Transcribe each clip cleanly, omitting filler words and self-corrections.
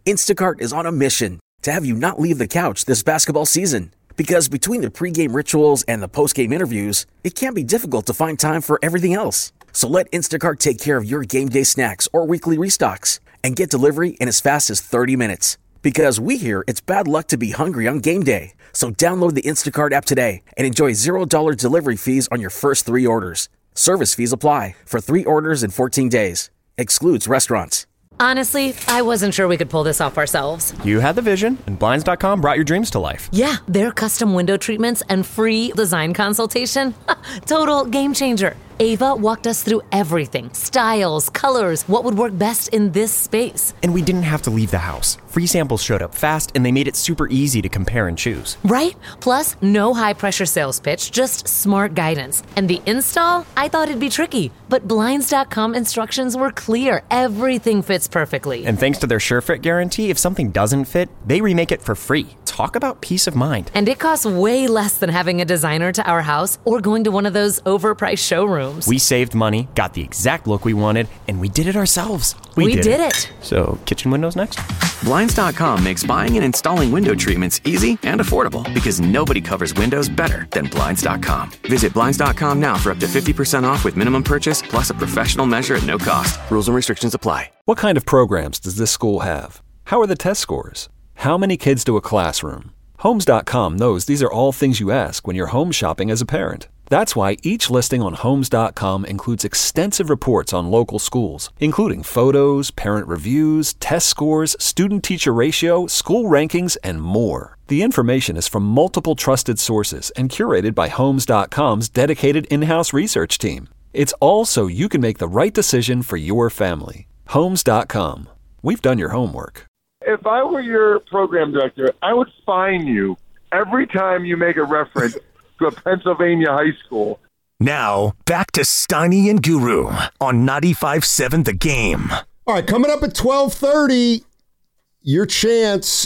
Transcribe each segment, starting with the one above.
Instacart is on a mission to have you not leave the couch this basketball season. Because between the pregame rituals and the postgame interviews, it can be difficult to find time for everything else. So let Instacart take care of your game day snacks or weekly restocks and get delivery in as fast as 30 minutes. Because we hear it's bad luck to be hungry on game day. So download the Instacart app today and enjoy $0 delivery fees on your first 3 orders. Service fees apply for 3 orders in 14 days. Excludes restaurants. Honestly, I wasn't sure we could pull this off ourselves. You had the vision, and Blinds.com brought your dreams to life. Yeah, their custom window treatments and free design consultation. Total game changer. Ava walked us through everything. Styles, colors, what would work best in this space. And we didn't have to leave the house. Free samples showed up fast, and they made it super easy to compare and choose. Right? Plus, no high-pressure sales pitch, just smart guidance. And the install? I thought it'd be tricky, but Blinds.com instructions were clear. Everything fits perfectly. And thanks to their SureFit guarantee, if something doesn't fit, they remake it for free. Talk about peace of mind. And it costs way less than having a designer to our house or going to one of those overpriced showrooms. We saved money, got the exact look we wanted, and we did it ourselves. We did it. So, kitchen windows next? Blinds.com makes buying and installing window treatments easy and affordable because nobody covers windows better than Blinds.com. Visit Blinds.com now for up to 50% off with minimum purchase plus a professional measure at no cost. Rules and restrictions apply. What kind of programs does this school have? How are the test scores? How many kids do a classroom? Homes.com knows these are all things you ask when you're home shopping as a parent. That's why each listing on Homes.com includes extensive reports on local schools, including photos, parent reviews, test scores, student-teacher ratio, school rankings, and more. The information is from multiple trusted sources and curated by Homes.com's dedicated in-house research team. It's all so you can make the right decision for your family. Homes.com. We've done your homework. If I were your program director, I would fine you every time you make a reference to a Pennsylvania high school. Now, back to Steiny and Guru on 95.7 The Game. All right, coming up at 12:30, your chance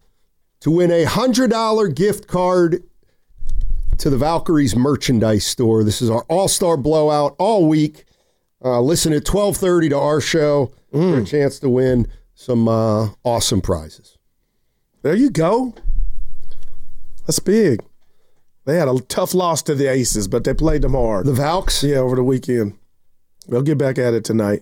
to win a $100 gift card to the Valkyries merchandise store. This is our all-star blowout all week. Listen at 12:30 to our show for a chance to win some awesome prizes. There you go. That's big. They had a tough loss to the Aces, but they played them hard. The Valks? Yeah, over the weekend. They'll get back at it tonight.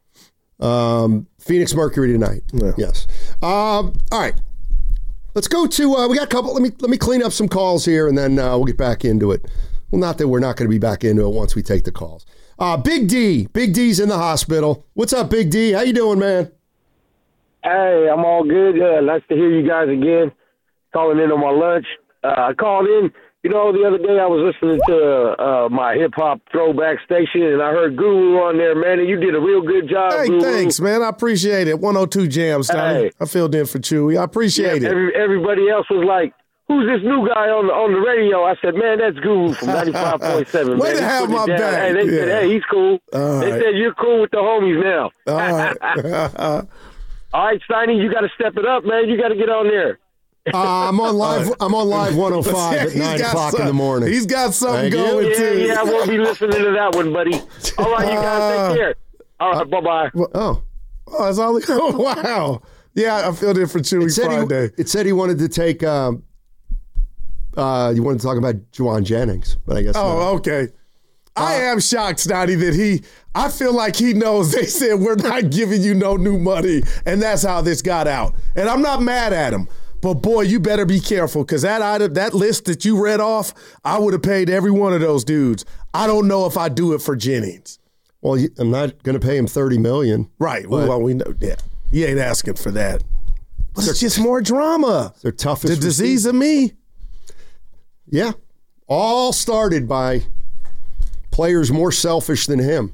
Phoenix Mercury tonight. Yeah. Yes. All right. Let's go to, we got a couple, let me clean up some calls here, and then we'll get back into it. Well, not that we're not going to be back into it once we take the calls. Big D. Big D's in the hospital. What's up, Big D? How you doing, man? Hey, I'm all good. Nice to hear you guys again. Calling in on my lunch. I called in. You know, the other day I was listening to my hip-hop throwback station, and I heard Guru on there, man, and you did a real good job, Hey, Guru. thanks, man. I appreciate it. 102 Jams, Tommy. Hey. I filled in for Chewy. I appreciate it. Everybody else was like, who's this new guy on the radio? I said, man, that's Guru from 95.7. Way to have my back. Hey, they said, hey, he's cool. They said, you're cool with the homies now. All right. All right, Steiny, you got to step it up, man. You got to get on there. I'm on live 105 at 9 o'clock in the morning. He's got something going, too. Yeah, I won't be listening to that one, buddy. All right, you guys, take care. All right, bye-bye. That's all. Oh, wow. Yeah, I filled in for Chewy Friday. It said he wanted to take, you wanted to talk about Juwan Jennings, but I guess not. Okay. I am shocked, Snotty, that I feel like he knows they said we're not giving you no new money, and that's how this got out. And I'm not mad at him. But, boy, you better be careful because that list that you read off, I would have paid every one of those dudes. I don't know if I do it for Jennings. Well, I'm not going to pay him $30 million. Right. Well, we know. Yeah. He ain't asking for that. But it's just more drama. They're toughest. The disease of me. Yeah. All started by players more selfish than him.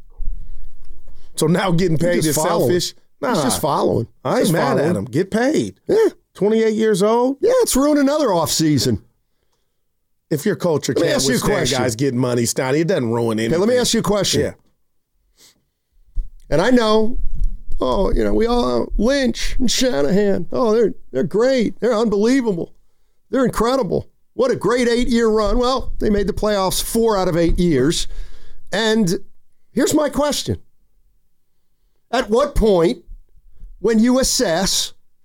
So now getting paid is selfish? Nah. He's just following. I ain't mad at him. Get paid. Yeah. 28 years old? Yeah, it's ruined another offseason. If your culture can't withstand guys getting money, Snotty, it doesn't ruin anything. Okay, let me ask you a question. Yeah. And I know, we all, Lynch and Shanahan, they're great. They're unbelievable. They're incredible. What a great 8-year run. Well, they made the playoffs 4 out of 8 years. And here's my question. At what point, when you assess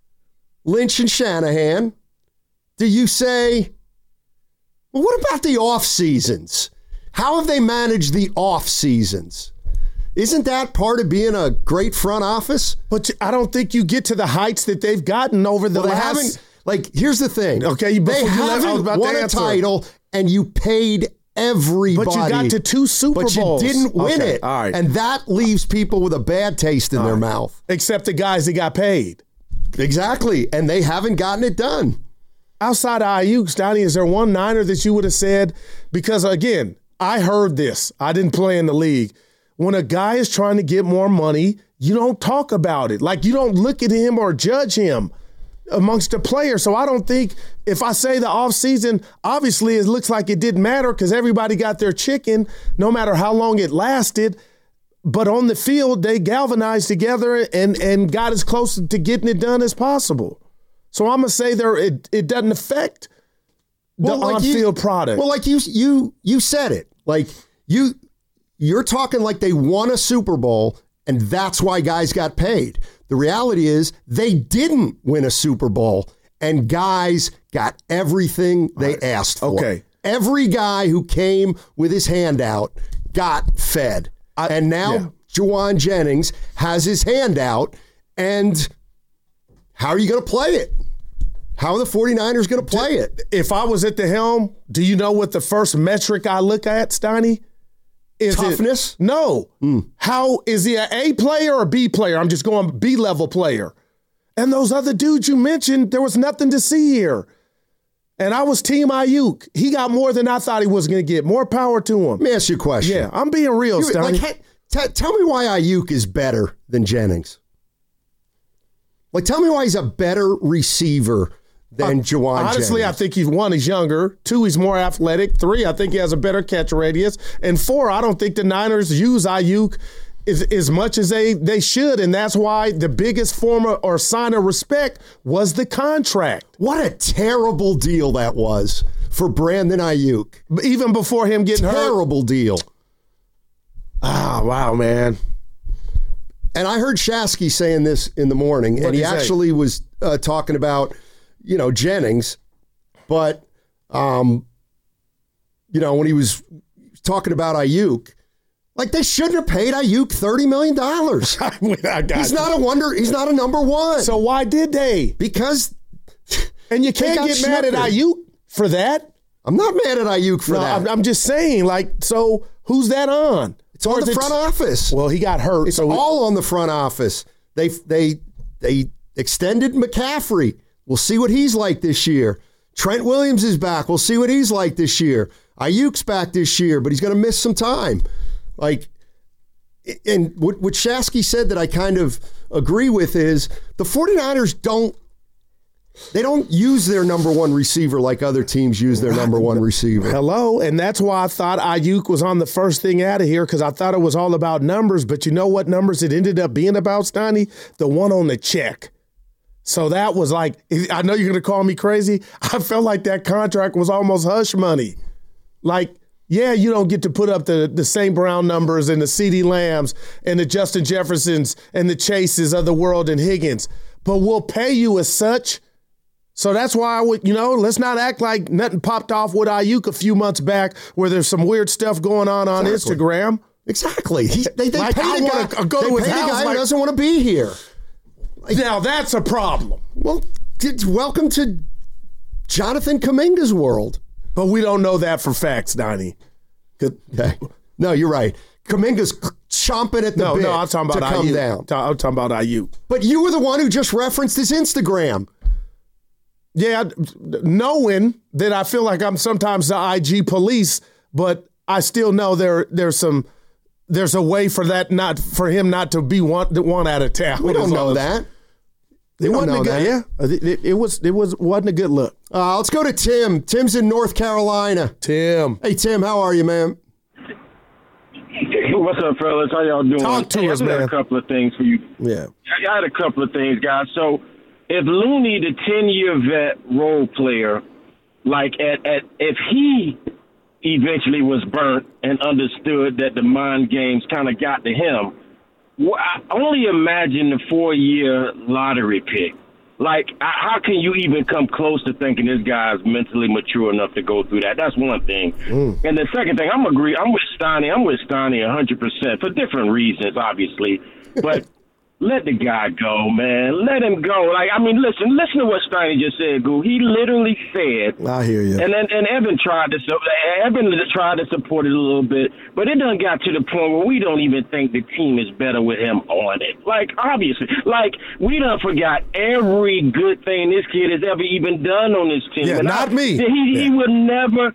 Lynch and Shanahan, do you say, well, what about the off seasons? How have they managed the off seasons? Isn't that part of being a great front office? But I don't think you get to the heights that they've gotten over the last. Here's the thing. Okay, they haven't won a title, and you paid everybody. But you got to 2 Super Bowls. But you didn't win it. All right. And that leaves people with a bad taste in their mouth. Except the guys that got paid. Exactly. And they haven't gotten it done. Outside of Ayuk, Donnie, is there one Niner that you would have said? Because, again, I heard this. I didn't play in the league. When a guy is trying to get more money, you don't talk about it. Like, you don't look at him or judge him amongst the players. So I don't think if I say the offseason, obviously it looks like it didn't matter because everybody got their chicken no matter how long it lasted. But on the field, they galvanized together and got as close to getting it done as possible. So I'm going to say it doesn't affect the on-field product. Well, like you said it. Like you're talking like they won a Super Bowl and that's why guys got paid. The reality is they didn't win a Super Bowl and guys got everything they asked for. Okay. Every guy who came with his hand out got fed. And now Juwan Jennings has his hand out, and how are you going to play it? How are the 49ers going to play it? If I was at the helm, do you know what the first metric I look at, Steiny? Is toughness? No. How is he an A player or B player? I'm just going B-level player. And those other dudes you mentioned, there was nothing to see here. And I was Team Ayuk. He got more than I thought he was going to get. More power to him. Let me ask you a question. Yeah, I'm being real, Steiny. Tell me why Ayuk is better than Jennings. Like, tell me why he's a better receiver than Juwan Jennings. Honestly, I think he's younger. 2, he's more athletic. 3, I think he has a better catch radius. And 4, I don't think the Niners use Ayuk as much as they should, and that's why the biggest form or sign of respect was the contract. What a terrible deal that was for Brandon Ayuk. Even before him getting hurt. Terrible deal. Oh, wow, man. And I heard Shasky saying this in the morning, and he actually was talking about, Jennings, but, when he was talking about Ayuk, like they shouldn't have paid Ayuk $30 million. He's not a number one. So why did they? Because and you can't get mad at Ayuk for that. I'm not mad at Ayuk for that. I'm just saying, so who's that on? It's on the front office. Well, he got hurt. It's all on the front office. They extended McCaffrey. We'll see what he's like this year. Trent Williams is back. We'll see what he's like this year. Ayuk's back this year, but he's going to miss some time. And what Shasky said that I kind of agree with is the 49ers don't use their number one receiver like other teams use their number one receiver. Hello, and that's why I thought Ayuk was on the first thing out of here because I thought it was all about numbers, but you know what numbers it ended up being about, Steiny? The one on the check. So that was like, I know you're going to call me crazy. I felt like that contract was almost hush money. Like, yeah, you don't get to put up the St. Brown numbers and the CeeDee Lambs and the Justin Jeffersons and the Chases of the world and Higgins, but we'll pay you as such. So that's why I would, let's not act like nothing popped off with Ayuk a few months back where there's some weird stuff going on Instagram. Exactly. They like pay the guy, go to his house who doesn't want to be here. Now that's a problem. Well, welcome to Jonathan Kuminga's world. But we don't know that for facts, Donnie. Okay. No, you're right. Kuminga's chomping at the bit I'm talking about to come Ayuk. down. I'm talking about Ayuk. But you were the one who just referenced his Instagram. Yeah, knowing that I feel like I'm sometimes the IG police, but I still know there's a way for him not to be one out of town. We don't know that. It wasn't a good. Yeah, it wasn't a good look. Let's go to Tim. Tim's in North Carolina. Tim. Hey, Tim, how are you, man? What's up, fellas? How y'all doing? Talk to us, man. I had a couple of things for you. Yeah. I had a couple of things, guys. So, if Looney, the 10-year vet role player, if he eventually was burnt and understood that the mind games kind of got to him, I only imagine the 4-year lottery pick. Like, how can you even come close to thinking this guy's mentally mature enough to go through that? That's one thing. And the second thing, I'm with Steiny 100% for different reasons, obviously. But let the guy go, man. Let him go. Like, I mean, listen to what Steiny just said, Goo. He literally said. I hear you. And Evan tried to support it a little bit, but it done got to the point where we don't even think the team is better with him on it. Like, obviously, like we done forgot every good thing this kid has ever even done on this team. Yeah, not me. He would never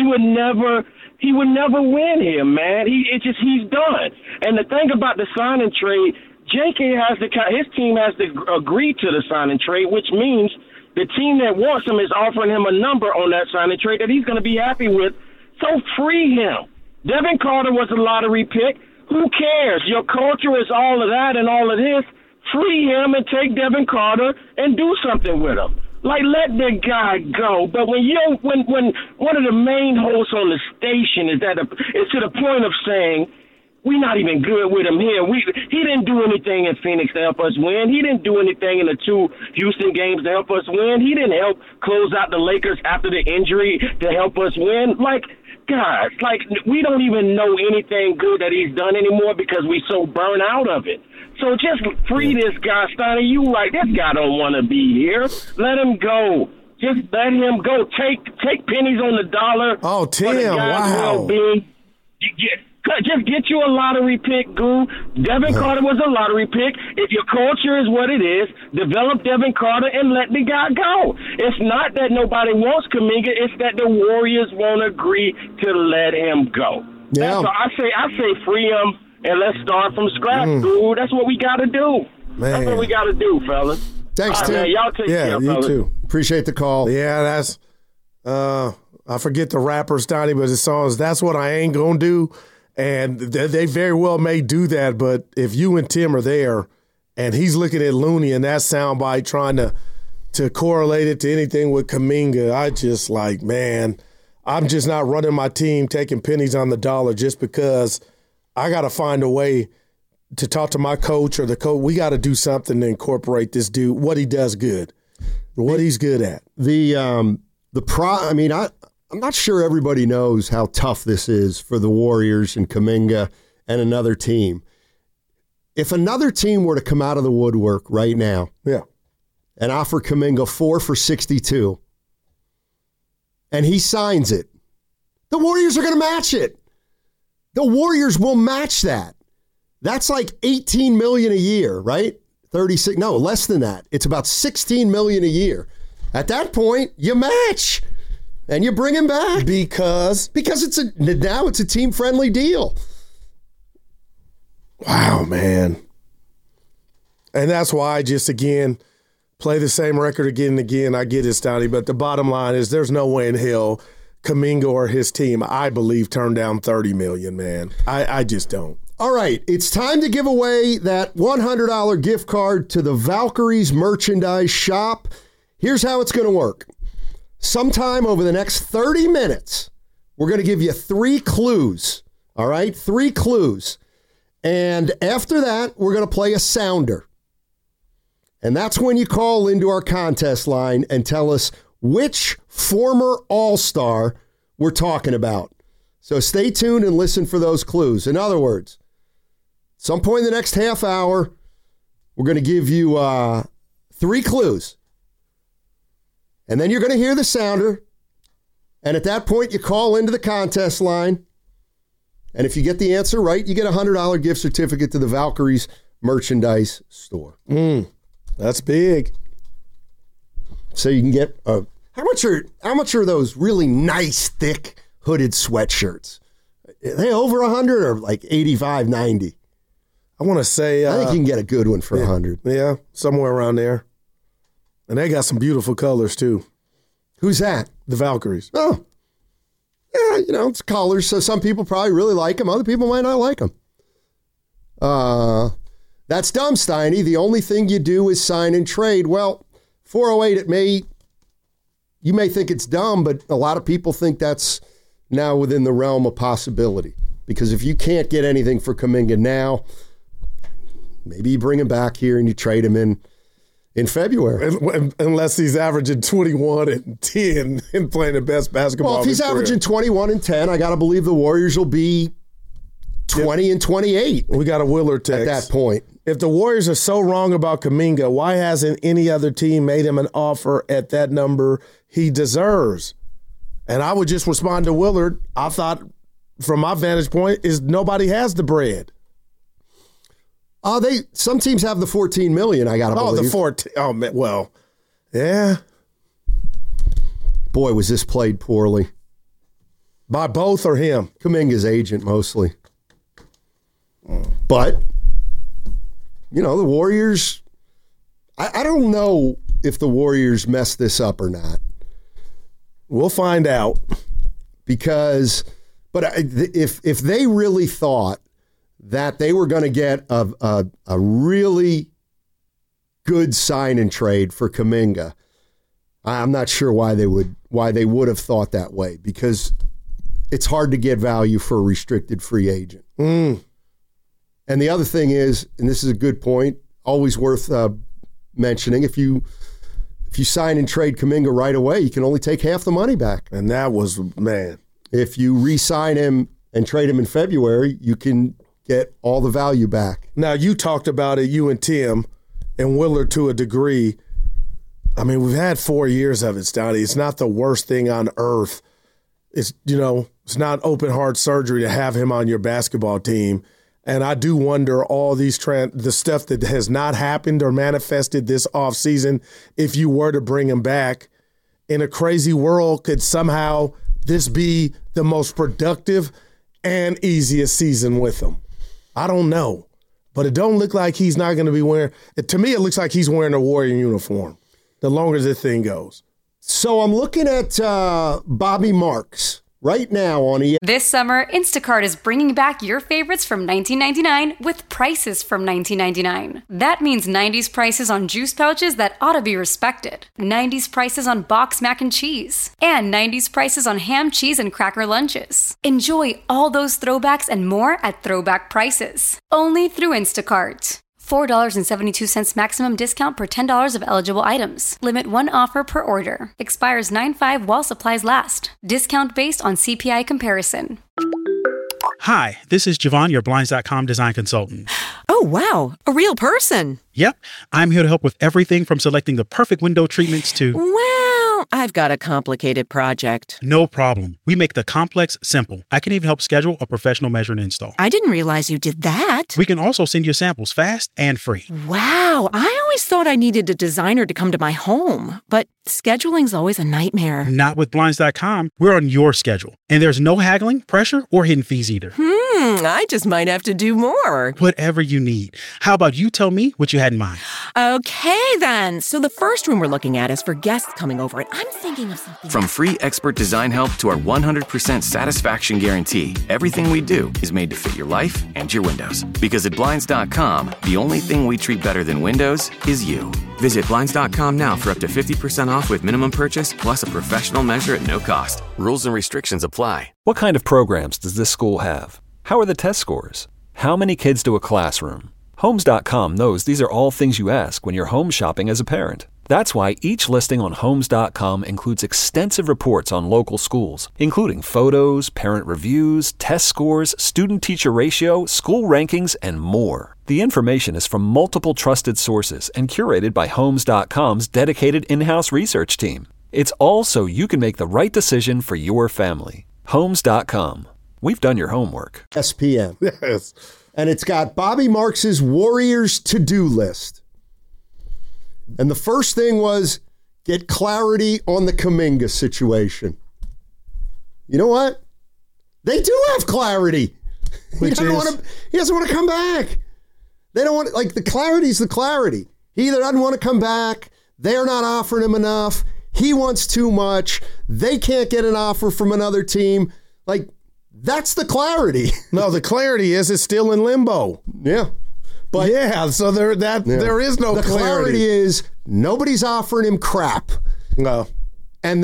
win here, man. He's done. And the thing about the signing trade, JK his team has to agree to the signing trade, which means the team that wants him is offering him a number on that signing trade that he's going to be happy with. So free him. Devin Carter was a lottery pick. Who cares? Your culture is all of that and all of this. Free him and take Devin Carter and do something with him. Like, let the guy go. But when one of the main hosts on the station is to the point of saying, we're not even good with him here. He didn't do anything in Phoenix to help us win. He didn't do anything in the 2 Houston games to help us win. He didn't help close out the Lakers after the injury to help us win. Like, guys, like, we don't even know anything good that he's done anymore because we so burnt out of it. So just free this guy, Steiner. You right, this guy don't want to be here. Let him go. Just let him go. Take pennies on the dollar. Oh, Tim, for the guy's wow. well-being. Just get you a lottery pick, Goo. Devin Carter was a lottery pick. If your culture is what it is, develop Devin Carter and let the guy go. It's not that nobody wants Kuminga. It's that the Warriors won't agree to let him go. Yeah. So I say free him and let's start from scratch, Goo. That's what we got to do. Man. That's what we got to do, fellas. Thanks, All right, Tim. man, y'all take care, you fellas. too. Appreciate the call. Yeah, that's I forget the rapper Steiny, but his songs, that's what I ain't gonna do. And they very well may do that, but if you and Tim are there and he's looking at Looney and that soundbite trying to correlate it to anything with Kuminga, I just like, man, I'm just not running my team taking pennies on the dollar just because I got to find a way to talk to my coach or the coach. We got to do something to incorporate this dude, what he does good, what he's good at. I'm not sure everybody knows how tough this is for the Warriors and Kuminga and another team. If another team were to come out of the woodwork right now and offer Kuminga 4 for $62 and he signs it, the Warriors are going to match it. The Warriors will match that. That's like $18 million a year, right? 36, no, less than that. It's about $16 million a year. At that point, you match. And you bring him back because now it's a team-friendly deal. Wow, man. And that's why I just, again, play the same record again and again. I get it, Stouty, but the bottom line is there's no way in hell Kuminga or his team, I believe, turned down $30 million, man. I just don't. All right, it's time to give away that $100 gift card to the Valkyries merchandise shop. Here's how it's going to work. Sometime over the next 30 minutes, we're going to give you 3 clues. All right? 3 clues. And after that, we're going to play a sounder. And that's when you call into our contest line and tell us which former All-Star we're talking about. So stay tuned and listen for those clues. In other words, some point in the next half hour, we're going to give you 3 clues. And then you're going to hear the sounder. And at that point, you call into the contest line. And if you get the answer right, you get a $100 gift certificate to the Valkyries merchandise store. That's big. So you can get how much are those really nice, thick, hooded sweatshirts? Are they over 100 or like 85, 90? I want to say I think you can get a good one for 100. Yeah, somewhere around there. And they got some beautiful colors, too. Who's that? The Valkyries. Oh. Yeah, it's colors, so some people probably really like them. Other people might not like them. That's dumb, Steiny. The only thing you do is sign and trade. Well, 408, you may think it's dumb, but a lot of people think that's now within the realm of possibility. Because if you can't get anything for Kuminga now, maybe you bring him back here and you trade him in in February. Unless he's averaging 21 and 10 and playing the best basketball. Well, if he's averaging 21 and 10, I got to believe the Warriors will be 20 and 28. We got a Willard text. At that point. If the Warriors are so wrong about Kuminga, why hasn't any other team made him an offer at that number he deserves? And I would just respond to Willard. I thought, from my vantage point, is nobody has the bread. Some teams have the $14 million, I got to believe. Oh, the 14. Oh, man. Well, yeah. Boy, was this played poorly. By both or him? Kuminga's agent, mostly. But, the Warriors, I don't know if the Warriors messed this up or not. We'll find out. But if they really thought that they were going to get a really good sign and trade for Kuminga, I'm not sure why they would have thought that way, because it's hard to get value for a restricted free agent. And the other thing is, and this is a good point, always worth mentioning, if you sign and trade Kuminga right away, you can only take half the money back. And that was, man. If you re-sign him and trade him in February, you can get all the value back. Now, you talked about it, you and Tim, and Willard to a degree. I mean, we've had 4 years of it, Stoney. It's not the worst thing on earth. It's, it's not open heart surgery to have him on your basketball team. And I do wonder all these the stuff that has not happened or manifested this offseason, if you were to bring him back in a crazy world, could somehow this be the most productive and easiest season with him? I don't know. But it don't look like he's not going to be wearing – to me, it looks like he's wearing a Warrior uniform the longer this thing goes. So I'm looking at Bobby Marks right now on ESPN. This summer, Instacart is bringing back your favorites from 1999 with prices from 1999. That means 90s prices on juice pouches that ought to be respected, 90s prices on boxed mac and cheese, and 90s prices on ham, cheese, and cracker lunches. Enjoy all those throwbacks and more at throwback prices, only through Instacart. $4.72 maximum discount per $10 of eligible items. Limit one offer per order. Expires 9/5 while supplies last. Discount based on CPI comparison. Hi, this is Javon, your Blinds.com design consultant. Oh, wow. A real person. Yep. I'm here to help with everything from selecting the perfect window treatments to... Well, I've got a complicated project. No problem. We make the complex simple. I can even help schedule a professional measure and install. I didn't realize you did that. We can also send you samples fast and free. Wow. I always thought I needed a designer to come to my home, but scheduling's always a nightmare. Not with Blinds.com. We're on your schedule. And there's no haggling, pressure, or hidden fees either. I just might have to do more. Whatever you need. How about you tell me what you had in mind? Okay, then. So the first room we're looking at is for guests coming over, and I'm thinking of something. From free expert design help to our 100% satisfaction guarantee, everything we do is made to fit your life and your windows. Because at Blinds.com, the only thing we treat better than windows is you. Visit Blinds.com now for up to 50% off with minimum purchase, plus a professional measure at no cost. Rules and restrictions apply. What kind of programs does this school have? How are the test scores? How many kids to a classroom? Homes.com knows these are all things you ask when you're home shopping as a parent. That's why each listing on Homes.com includes extensive reports on local schools, including photos, parent reviews, test scores, student-teacher ratio, school rankings, and more. The information is from multiple trusted sources and curated by Homes.com's dedicated in-house research team. It's all so you can make the right decision for your family. Homes.com. We've done your homework. SPM. Yes. And it's got Bobby Marks' Warriors to-do list. And the first thing was get clarity on the Kuminga situation. You know what? They do have clarity. He doesn't want to come back. They don't want, like, the clarity's the clarity. He either doesn't want to come back, they're not offering him enough, he wants too much, they can't get an offer from another team. Like, that's the clarity. No, the clarity is it's still in limbo. Yeah. But yeah, so there is no clarity. The clarity is nobody's offering him crap. No. And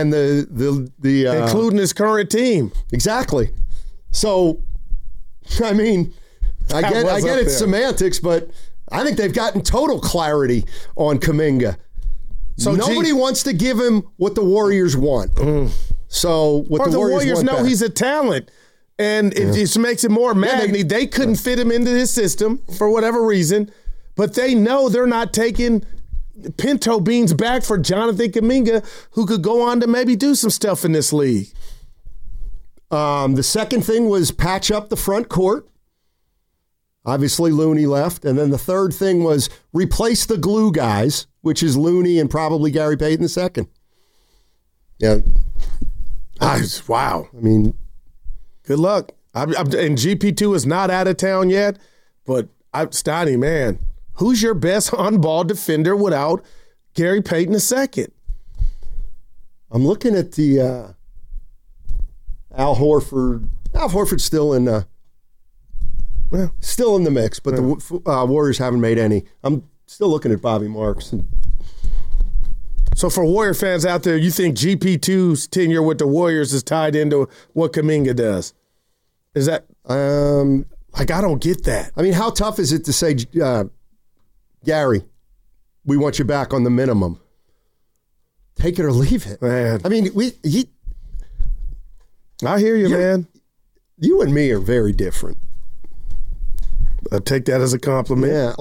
the including his current team. Exactly. So I mean, I get it's semantics, but I think they've gotten total clarity on Kuminga. So nobody wants to give him what the Warriors want. So what the Warriors know back. he's a talent. And it just makes it more mad. They couldn't fit him into his system for whatever reason, but they know they're not taking pinto beans back for Jonathan Kuminga, who could go on to maybe do some stuff in this league. The second thing was patch up the front court. Obviously, Looney left. And then the third thing was replace the glue guys, which is Looney and probably Gary Payton II. Yeah. Wow. I mean, good luck. And GP2 is not out of town yet, but Steiny, man, who's your best on-ball defender without Gary Payton II? I'm looking at the Al Horford. Al Horford's still in the mix, but the Warriors haven't made any. I'm still looking at Bobby Marks. So for Warrior fans out there, you think GP2's tenure with the Warriors is tied into what Kuminga does? Is that I don't get that. I mean, how tough is it to say, Gary, we want you back on the minimum? Take it or leave it, man. I mean, I hear you, man. You and me are very different. I take that as a compliment. Yeah,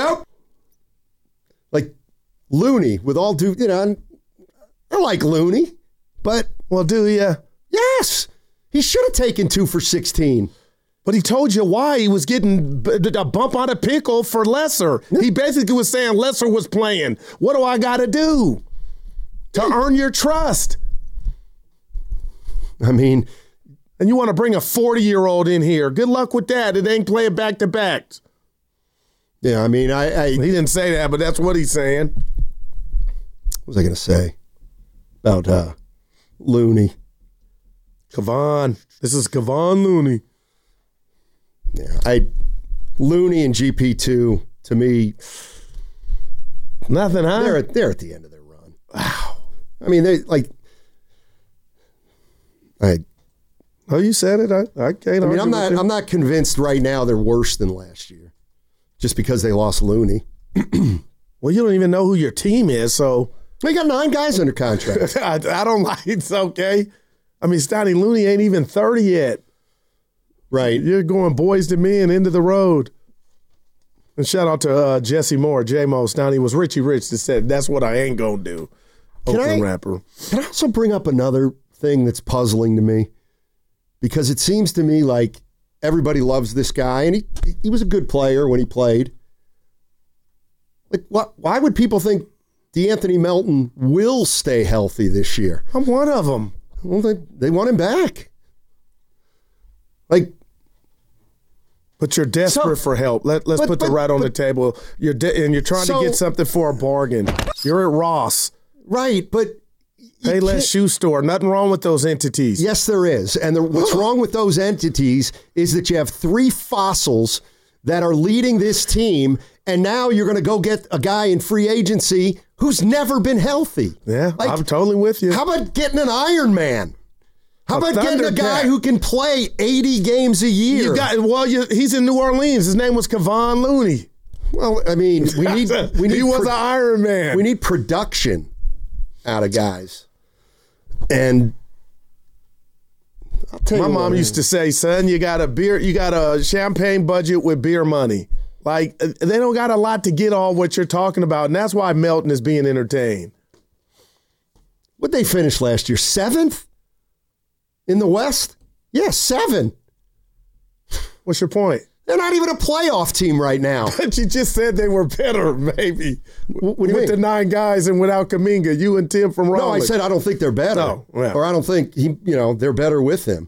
like Looney, with all due, I like Looney, but do you? Yes, he should have taken 2 for 16. But he told you why he was getting a bump on a pickle for Lesser. He basically was saying Lesser was playing. What do I got to do to earn your trust? I mean, and you want to bring a 40-year-old in here. Good luck with that. It ain't playing back-to-backs. Yeah, I mean, he didn't say that, but that's what he's saying. What was I going to say about Looney? Kevon. This is Kevon Looney. Yeah, Looney and GP2, to me, nothing, huh? They're at the end of their run. Wow. I mean, you said it. I can't. I mean, I'm not convinced right now they're worse than last year, just because they lost Looney. Well, you don't even know who your team is, so they got 9 guys under contract. I don't like it's okay. I mean, Stoney Looney ain't even 30 yet. Right. You're going boys to men into the road. And shout out to Jesse Moore, J-Mo. Stoney was Richie Rich that said, that's what I ain't going to do. Oakland rapper. Can I also bring up another thing that's puzzling to me? Because it seems to me like everybody loves this guy, and he was a good player when he played. Like, why would people think DeAnthony Melton will stay healthy this year? I'm one of them. Well, they want him back. But you're desperate for help. Let's put the right on the table. You're trying to get something for a bargain. You're at Ross. Right, but Payless Shoe Store. Nothing wrong with those entities. Yes, there is. And what's wrong with those entities is that you have 3 fossils that are leading this team, and now you're going to go get a guy in free agency who's never been healthy. Yeah, I'm totally with you. How about getting an Iron Man? How about getting a guy who can play 80 games a year? He's in New Orleans. His name was Kevon Looney. Well, I mean, we need he was an Iron Man. We need production out of guys. And I'll tell you my mom used to say, son, you got a champagne budget with beer money. Like, they don't got a lot to get all what you're talking about, and that's why Melton is being entertained. What'd they finish last year? 7th? In the West? Yeah, 7. What's your point? They're not even a playoff team right now. But you just said they were better, maybe. What do you with mean? the 9 guys and without Kuminga, you and Tim from Raleigh. No, I said I don't think they're better. No, yeah. Or I don't think they're better with him.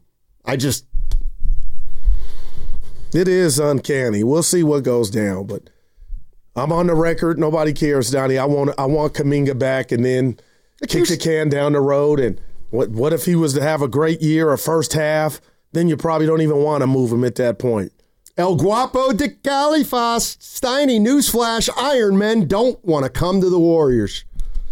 It is uncanny. We'll see what goes down, but I'm on the record. Nobody cares, Donnie. I want Kuminga back and then kick the can down the road. And what if he was to have a great year, a first half? Then you probably don't even want to move him at that point. El Guapo de Califas, Steiny, newsflash, Iron Men don't want to come to the Warriors.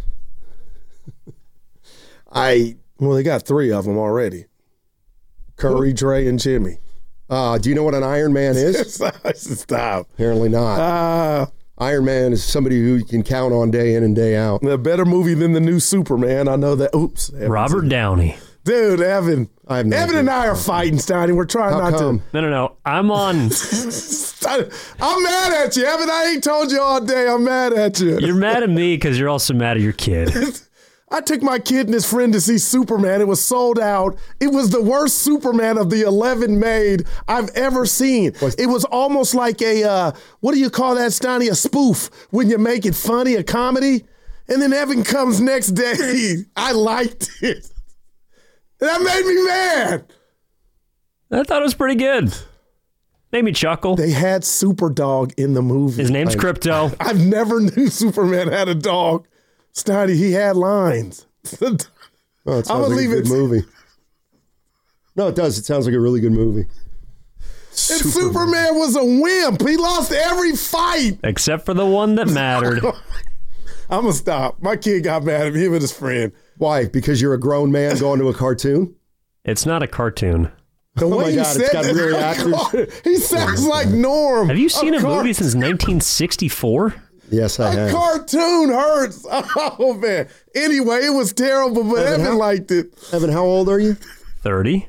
Well, they got 3 of them already. Curry, Dre, and Jimmy. Do you know what an Iron Man is? Stop. Apparently not. Iron Man is somebody who you can count on day in and day out. A better movie than the new Superman. I know that. Oops. Robert Downey. Dude, Evan. Evan and I are fighting, Steiny. We're trying not to. No. I'm on. I'm mad at you, Evan. I ain't told you all day. I'm mad at you. You're mad at me because you're also mad at your kid. I took my kid and his friend to see Superman. It was sold out. It was the worst Superman of the 11 made I've ever seen. It was almost like a, what do you call that, Steiny? A spoof when you make it funny, a comedy. And then Evan comes next day. I liked it. That made me mad. I thought it was pretty good. Made me chuckle. They had Superdog in the movie. His name's Crypto. I've never knew Superman had a dog. Steiny, he had lines. Oh, it sounds like a good movie. No, it does. It sounds like a really good movie. And Superman was a wimp. He lost every fight. Except for the one that mattered. I'm going to stop. My kid got mad at me, him and his friend. Why? Because you're a grown man going to a cartoon? It's not a cartoon. The way he said it's got really actors. He sounds like Norm. Have you seen a movie since 1964? Yes, I have. A cartoon hurts. Oh, man. Anyway, it was terrible, but Evan liked it. Evan, how old are you? 30.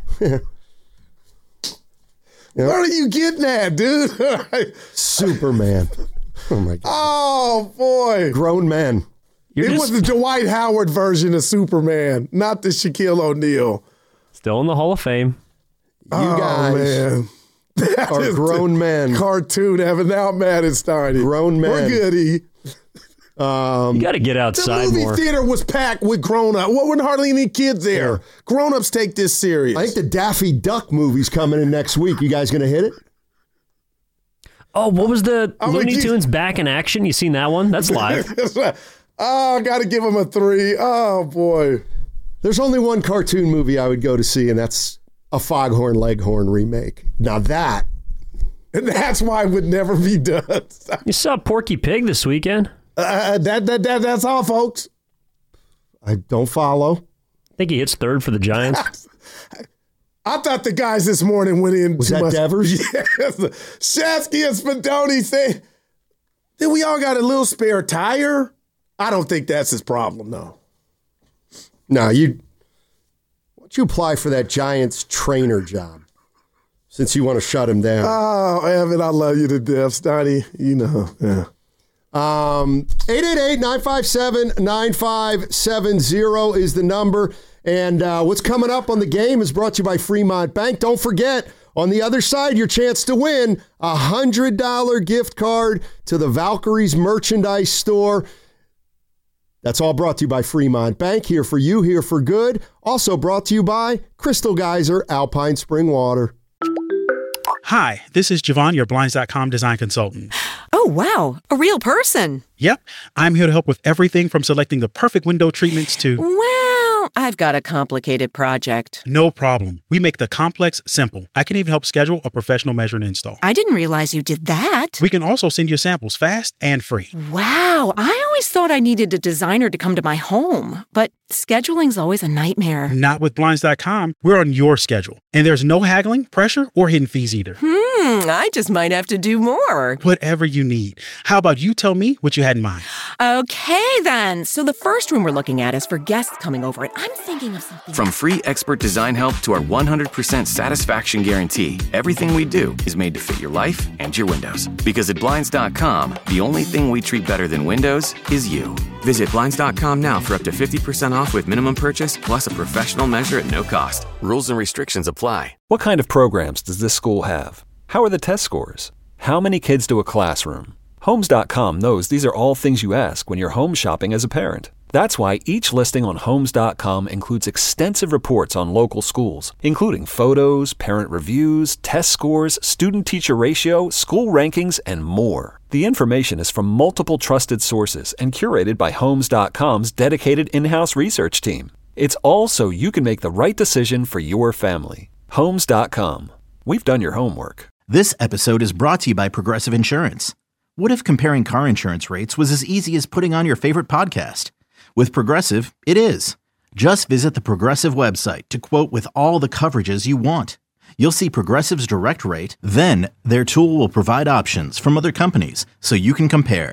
What are you getting at, dude? Superman. Oh, my God. Oh, boy. Grown men. It was the Dwight Howard version of Superman, not the Shaquille O'Neal. Still in the Hall of Fame. You guys man. are grown men. Cartoon, Evan. Now I'm mad at Steiny. Grown men. We're good, E. You got to get outside more. The movie theater was packed with grown-ups. Well, weren't hardly any kids there. Yeah. Grown-ups take this serious. I think the Daffy Duck movie's coming in next week. You guys going to hit it? Oh, what was the Looney Tunes Back in Action? You seen that one? That's live. Oh, I got to give him a 3. Oh, boy. There's only one cartoon movie I would go to see, and that's a Foghorn Leghorn remake. Now that. And that's why it would never be done. You saw Porky Pig this weekend? That's all, folks. I don't follow. I think he hits third for the Giants. I thought the guys this morning went in. Was that Devers? Yes. Shasky and Spadoni say, then we all got a little spare tire. I don't think that's his problem, no. No, why don't you apply for that Giants trainer job since you want to shut him down? Oh, Evan, I love you to death, Steiny. You know, yeah. 888-957-9570 is the number. And what's coming up on the game is brought to you by Fremont Bank. Don't forget, on the other side, your chance to win a $100 gift card to the Valkyries merchandise store. That's all brought to you by Fremont Bank. Here for you, here for good. Also brought to you by Crystal Geyser Alpine Spring Water. Hi, this is Javon, your Blinds.com design consultant. Oh, wow. A real person. Yep. I'm here to help with everything from selecting the perfect window treatments to... Well, I've got a complicated project. No problem. We make the complex simple. I can even help schedule a professional measure and install. I didn't realize you did that. We can also send you samples fast and free. Wow. I always thought I needed a designer to come to my home, but scheduling's always a nightmare. Not with Blinds.com. We're on your schedule. And there's no haggling, pressure, or hidden fees either. I just might have to do more. Whatever you need. How about you tell me what you had in mind? Okay, then. So the first room we're looking at is for guests coming over, and I'm thinking of something. From free expert design help to our 100% satisfaction guarantee, everything we do is made to fit your life and your windows. Because at Blinds.com, the only thing we treat better than windows is you. Visit Blinds.com now for up to 50% off with minimum purchase plus a professional measure at no cost. Rules and restrictions apply. What kind of programs does this school have? How are the test scores? How many kids do a classroom? Homes.com knows these are all things you ask when you're home shopping as a parent. That's why each listing on Homes.com includes extensive reports on local schools, including photos, parent reviews, test scores, student-teacher ratio, school rankings, and more. The information is from multiple trusted sources and curated by Homes.com's dedicated in-house research team. It's all so you can make the right decision for your family. Homes.com. We've done your homework. This episode is brought to you by Progressive Insurance. What if comparing car insurance rates was as easy as putting on your favorite podcast? With Progressive, it is. Just visit the Progressive website to quote with all the coverages you want. You'll see Progressive's direct rate, then their tool will provide options from other companies so you can compare.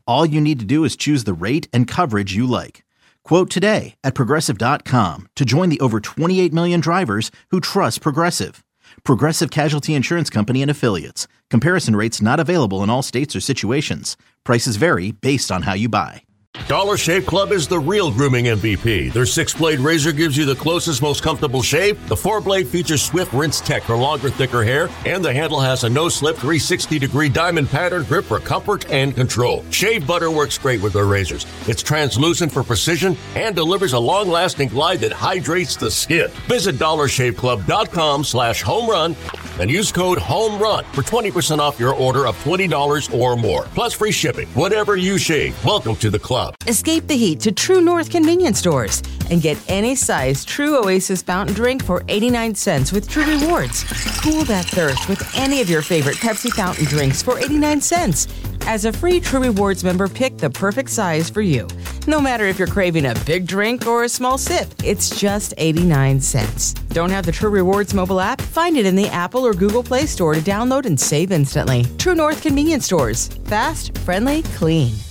All you need to do is choose the rate and coverage you like. Quote today at Progressive.com to join the over 28 million drivers who trust Progressive. Progressive Casualty Insurance Company and Affiliates. Comparison rates not available in all states or situations. Prices vary based on how you buy. Dollar Shave Club is the real grooming MVP. Their 6-blade razor gives you the closest, most comfortable shave. The 4-blade features swift rinse tech for longer, thicker hair. And the handle has a no-slip 360-degree diamond pattern grip for comfort and control. Shave butter works great with their razors. It's translucent for precision and delivers a long-lasting glide that hydrates the skin. Visit DollarShaveClub.com/homerun and use code HOMERUN for 20% off your order of $20 or more. Plus free shipping. Whatever you shave, welcome to the club. Escape the heat to True North convenience stores and get any size True Oasis fountain drink for 89 cents with True Rewards. Cool that thirst with any of your favorite Pepsi fountain drinks for 89 cents. As a free True Rewards member, pick the perfect size for you. No matter if you're craving a big drink or a small sip, it's just 89 cents. Don't have the True Rewards mobile app? Find it in the Apple or Google Play Store to download and save instantly. True North convenience stores. Fast, friendly, clean.